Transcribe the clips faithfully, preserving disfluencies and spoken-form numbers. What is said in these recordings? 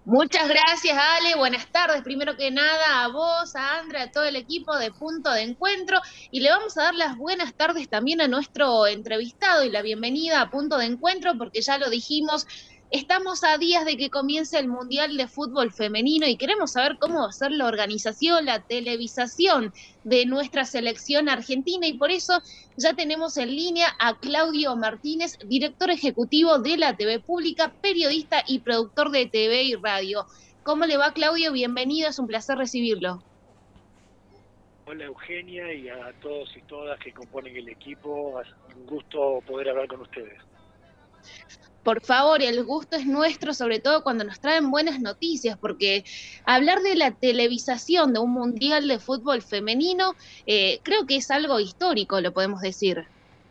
Muchas gracias, Ale. Buenas tardes. Primero que nada, a vos, a Andrea, a todo el equipo de Punto de Encuentro. Y le vamos a dar las buenas tardes también a nuestro entrevistado y la bienvenida a Punto de Encuentro, porque ya lo dijimos, estamos a días de que comience el Mundial de Fútbol Femenino y queremos saber cómo va a ser la organización, la televisación de nuestra selección argentina. Y por eso ya tenemos en línea a Claudio Martínez, director ejecutivo de la T V Pública, periodista y productor de T V y radio. ¿Cómo le va, Claudio? Bienvenido, es un placer recibirlo. Hola Eugenia y a todos y todas que componen el equipo, un gusto poder hablar con ustedes. Por favor, el gusto es nuestro, sobre todo cuando nos traen buenas noticias, porque hablar de la televisación de un mundial de fútbol femenino, eh, creo que es algo histórico, lo podemos decir.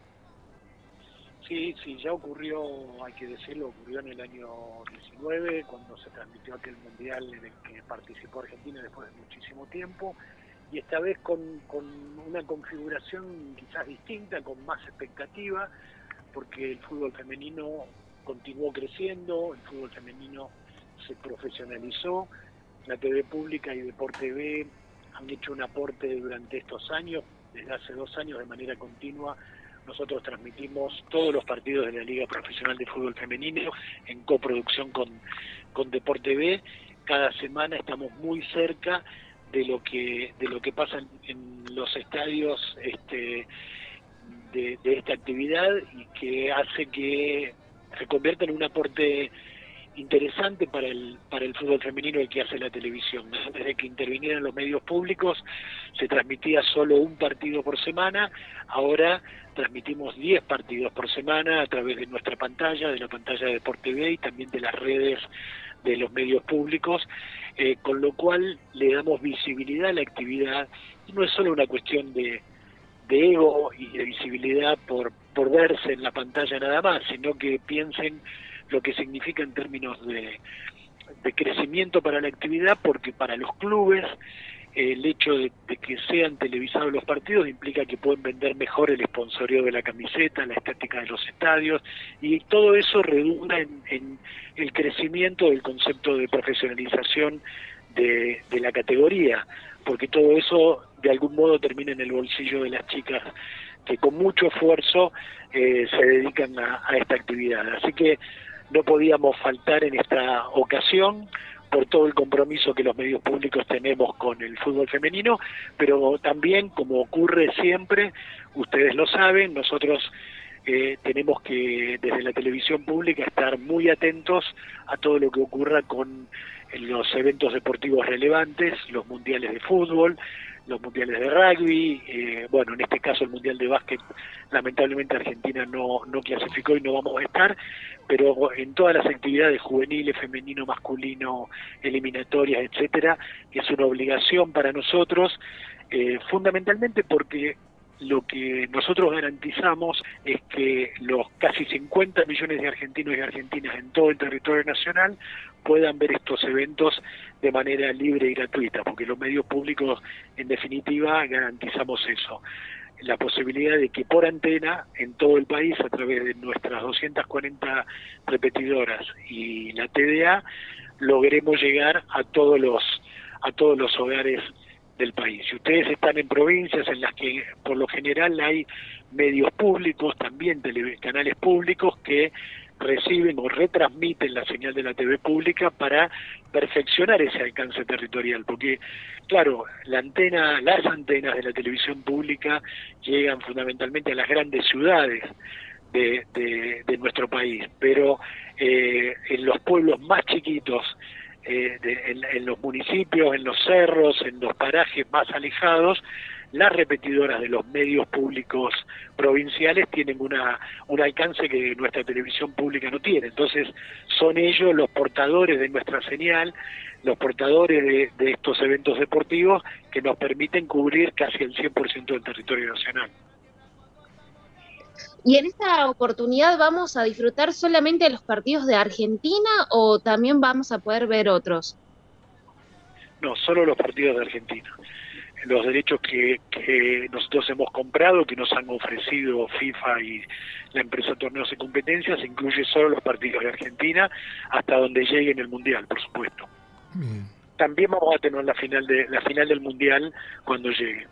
Sí, sí, ya ocurrió, hay que decirlo, ocurrió en el año diecinueve, cuando se transmitió aquel mundial en el que participó Argentina después de muchísimo tiempo, y esta vez con, con una configuración quizás distinta, con más expectativa, porque el fútbol femenino continuó creciendo, el fútbol femenino se profesionalizó, la T V Pública y Deport T V han hecho un aporte durante estos años, desde hace dos años de manera continua. Nosotros transmitimos todos los partidos de la Liga Profesional de Fútbol Femenino en coproducción con, con Deport T V. Cada semana estamos muy cerca de lo que de lo que pasa en, en los estadios este, de, de esta actividad, y que hace que se convierta en un aporte interesante para el para el fútbol femenino el que hace la televisión. Desde que intervinieron los medios públicos se transmitía solo un partido por semana, ahora transmitimos diez partidos por semana a través de nuestra pantalla, de la pantalla de Deport T V y también de las redes de los medios públicos, eh, con lo cual le damos visibilidad a la actividad. Y no es solo una cuestión de de ego y de visibilidad por, por verse en la pantalla nada más, sino que piensen lo que significa en términos de, de crecimiento para la actividad, porque para los clubes eh, el hecho de, de que sean televisados los partidos implica que pueden vender mejor el sponsoreo de la camiseta, la estética de los estadios, y todo eso redunda en, en el crecimiento del concepto de profesionalización de, de la categoría, porque todo eso de algún modo termina en el bolsillo de las chicas que con mucho esfuerzo eh, se dedican a, a esta actividad. Así que no podíamos faltar en esta ocasión por todo el compromiso que los medios públicos tenemos con el fútbol femenino, pero también, como ocurre siempre, ustedes lo saben, nosotros eh, tenemos que desde la televisión pública estar muy atentos a todo lo que ocurra con los eventos deportivos relevantes, los mundiales de fútbol, los mundiales de rugby, eh, bueno, en este caso el mundial de básquet, lamentablemente Argentina no, no clasificó y no vamos a estar, pero en todas las actividades juveniles, femenino, masculino, eliminatorias, etcétera, es una obligación para nosotros, eh, fundamentalmente porque lo que nosotros garantizamos es que los casi cincuenta millones de argentinos y argentinas en todo el territorio nacional puedan ver estos eventos de manera libre y gratuita, porque los medios públicos, en definitiva, garantizamos eso. La posibilidad de que por antena, en todo el país, a través de nuestras doscientas cuarenta repetidoras y la T D A, logremos llegar a todos los, a todos los hogares del país. Si ustedes están en provincias en las que por lo general hay medios públicos, también tele, canales públicos que reciben o retransmiten la señal de la T V pública para perfeccionar ese alcance territorial, porque claro, la antena, las antenas de la televisión pública llegan fundamentalmente a las grandes ciudades de, de, de nuestro país, pero eh, en los pueblos más chiquitos, eh, de, en, en los municipios, en los cerros, en los parajes más alejados, las repetidoras de los medios públicos provinciales tienen una un alcance que nuestra televisión pública no tiene. Entonces son ellos los portadores de nuestra señal, los portadores de, de estos eventos deportivos que nos permiten cubrir casi el cien por ciento del territorio nacional. ¿Y en esta oportunidad vamos a disfrutar solamente de los partidos de Argentina o también vamos a poder ver otros? No, solo los partidos de Argentina. los derechos que, que nosotros hemos comprado, que nos han ofrecido FIFA y la empresa Torneos y Competencias, incluye solo los partidos de Argentina hasta donde llegue en el Mundial, por supuesto. Bien. También vamos a tener la final de la final del Mundial cuando llegue.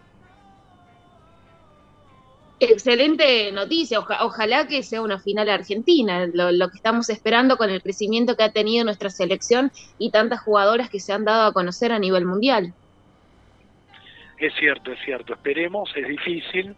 Excelente noticia, Oja, ojalá que sea una final argentina, lo, lo que estamos esperando con el crecimiento que ha tenido nuestra selección y tantas jugadoras que se han dado a conocer a nivel mundial. Es cierto, es cierto, esperemos, es difícil,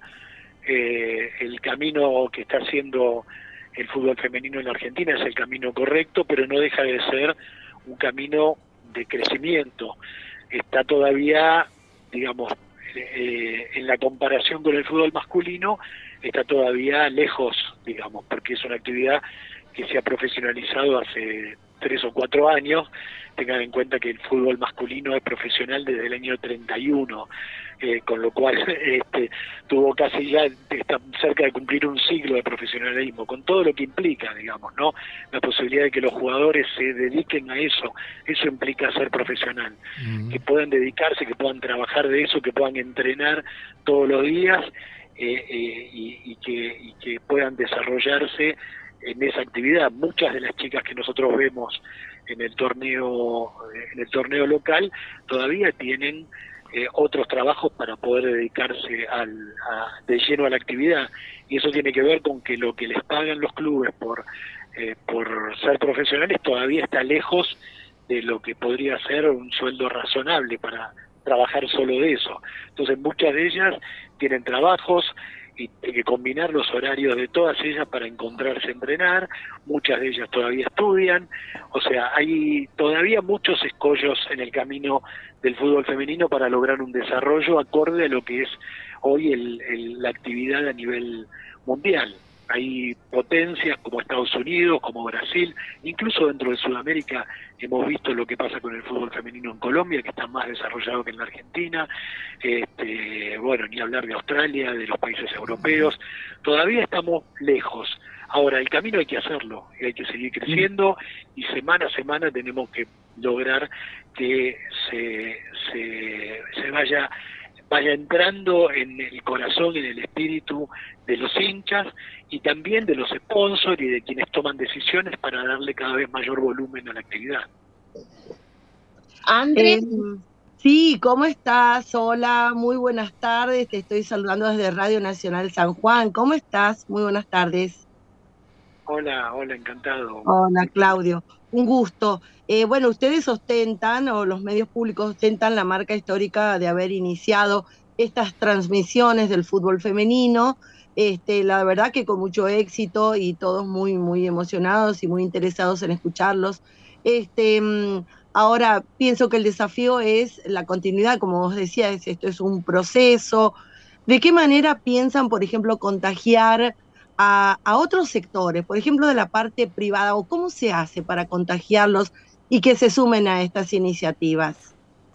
eh, el camino que está haciendo el fútbol femenino en la Argentina es el camino correcto, pero no deja de ser un camino de crecimiento, está todavía, digamos, Eh, en la comparación con el fútbol masculino está todavía lejos, digamos, porque es una actividad que se ha profesionalizado hace tres o cuatro años. Tengan en cuenta que el fútbol masculino es profesional desde el año treinta y uno, eh, con lo cual este, tuvo casi ya, está cerca de cumplir un siglo de profesionalismo, con todo lo que implica, digamos, ¿no? La posibilidad de que los jugadores se dediquen a eso, eso implica ser profesional, mm. que puedan dedicarse, que puedan trabajar de eso, que puedan entrenar todos los días eh, eh, y, y, que, y que puedan desarrollarse en esa actividad. Muchas de las chicas que nosotros vemos en el torneo en el torneo local todavía tienen eh, otros trabajos para poder dedicarse al, a, de lleno a la actividad, y eso tiene que ver con que lo que les pagan los clubes por eh, por ser profesionales todavía está lejos de lo que podría ser un sueldo razonable para trabajar solo de eso. Entonces muchas de ellas tienen trabajos y hay que combinar los horarios de todas ellas para encontrarse a entrenar, muchas de ellas todavía estudian, o sea, hay todavía muchos escollos en el camino del fútbol femenino para lograr un desarrollo acorde a lo que es hoy el, el, la actividad a nivel mundial. Hay potencias como Estados Unidos, como Brasil, incluso dentro de Sudamérica hemos visto lo que pasa con el fútbol femenino en Colombia, que está más desarrollado que en la Argentina, este, bueno, ni hablar de Australia, de los países europeos, todavía estamos lejos. Ahora, el camino hay que hacerlo, hay que seguir creciendo y semana a semana tenemos que lograr que se, se, se vaya... vaya entrando en el corazón, en el espíritu de los hinchas y también de los sponsors y de quienes toman decisiones para darle cada vez mayor volumen a la actividad. Andrés. Eh, sí, ¿cómo estás? Hola, muy buenas tardes, te estoy saludando desde Radio Nacional San Juan. ¿Cómo estás? Muy buenas tardes. Hola, hola, encantado. Hola, Claudio. Un gusto. Eh, bueno, ustedes ostentan, o los medios públicos ostentan la marca histórica de haber iniciado estas transmisiones del fútbol femenino. Este, la verdad que con mucho éxito y todos muy, muy emocionados y muy interesados en escucharlos. Este, ahora pienso que el desafío es la continuidad, como vos decías, esto es un proceso. ¿De qué manera piensan, por ejemplo, contagiar A, a otros sectores, por ejemplo, de la parte privada, o cómo se hace para contagiarlos y que se sumen a estas iniciativas?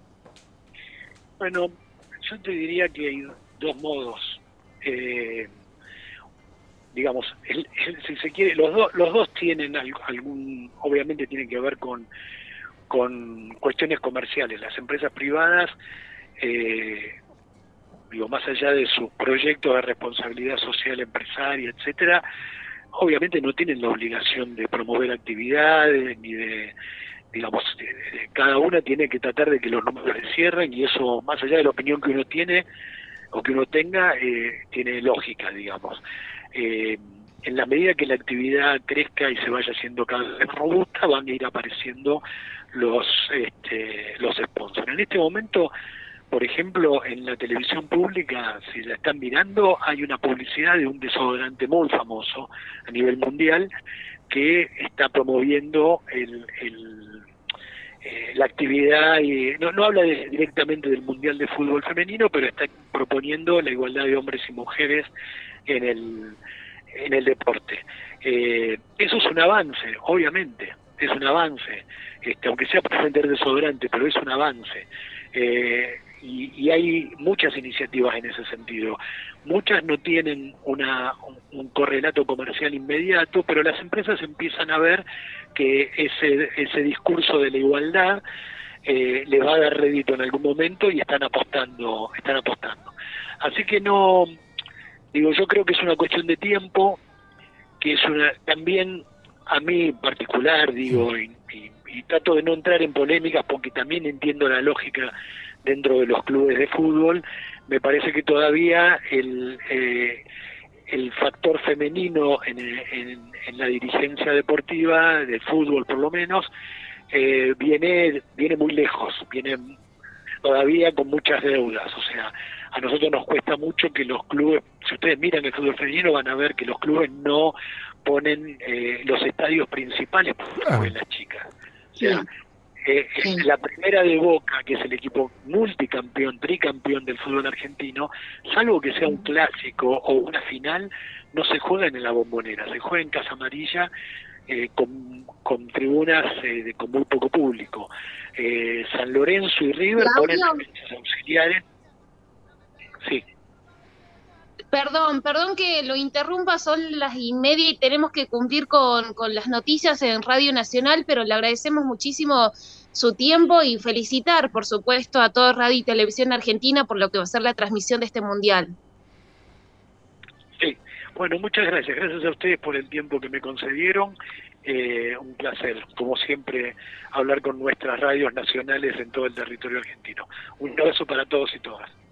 Bueno, yo te diría que hay dos modos. Eh, digamos, el, el, si se quiere, los, do, los dos tienen algún, obviamente tienen que ver con, con cuestiones comerciales. Las empresas privadas, eh, digo, más allá de sus proyectos de responsabilidad social empresaria, etcétera, obviamente no tienen la obligación de promover actividades, ni de, digamos, de, de, cada una tiene que tratar de que los números se cierren, y eso, más allá de la opinión que uno tiene, o que uno tenga, eh, tiene lógica, digamos. Eh, en la medida que la actividad crezca y se vaya haciendo cada vez más robusta, van a ir apareciendo los, este, los sponsors. En este momento, por ejemplo, en la televisión pública, si la están mirando, hay una publicidad de un desodorante muy famoso a nivel mundial que está promoviendo el, el, eh, la actividad, y no, no habla de, directamente del Mundial de Fútbol Femenino, pero está proponiendo la igualdad de hombres y mujeres en el, en el deporte. Eh, eso es un avance, obviamente, es un avance, este, aunque sea para vender desodorante, pero es un avance. Eh, Y, y hay muchas iniciativas en ese sentido. Muchas no tienen una, un, un correlato comercial inmediato, pero las empresas empiezan a ver que ese, ese discurso de la igualdad eh, les va a dar rédito en algún momento y están apostando, están apostando. Así que no, digo, yo creo que es una cuestión de tiempo, que es una, también a mí en particular, digo, y, y, y trato de no entrar en polémicas porque también entiendo la lógica dentro de los clubes de fútbol. Me parece que todavía el eh, el factor femenino en, en, en la dirigencia deportiva, del fútbol por lo menos, eh, viene viene muy lejos, viene todavía con muchas deudas. O sea, a nosotros nos cuesta mucho que los clubes, si ustedes miran el fútbol femenino van a ver que los clubes no ponen eh, los estadios principales para jueguen las chicas. O sea, sí. Eh, sí. La primera de Boca, que es el equipo multicampeón, tricampeón del fútbol argentino, salvo que sea un clásico o una final, no se juega en la Bombonera, se juega en Casa Amarilla, eh, con, con tribunas eh, de, con muy poco público. Eh, San Lorenzo y River ponen defensas auxiliares. Sí. Perdón, perdón que lo interrumpa, son las y media y tenemos que cumplir con, con las noticias en Radio Nacional, pero le agradecemos muchísimo su tiempo y felicitar, por supuesto, a todo Radio y Televisión Argentina por lo que va a ser la transmisión de este Mundial. Sí, bueno, muchas gracias. Gracias a ustedes por el tiempo que me concedieron. Eh, un placer, como siempre, hablar con nuestras radios nacionales en todo el territorio argentino. Un abrazo para todos y todas.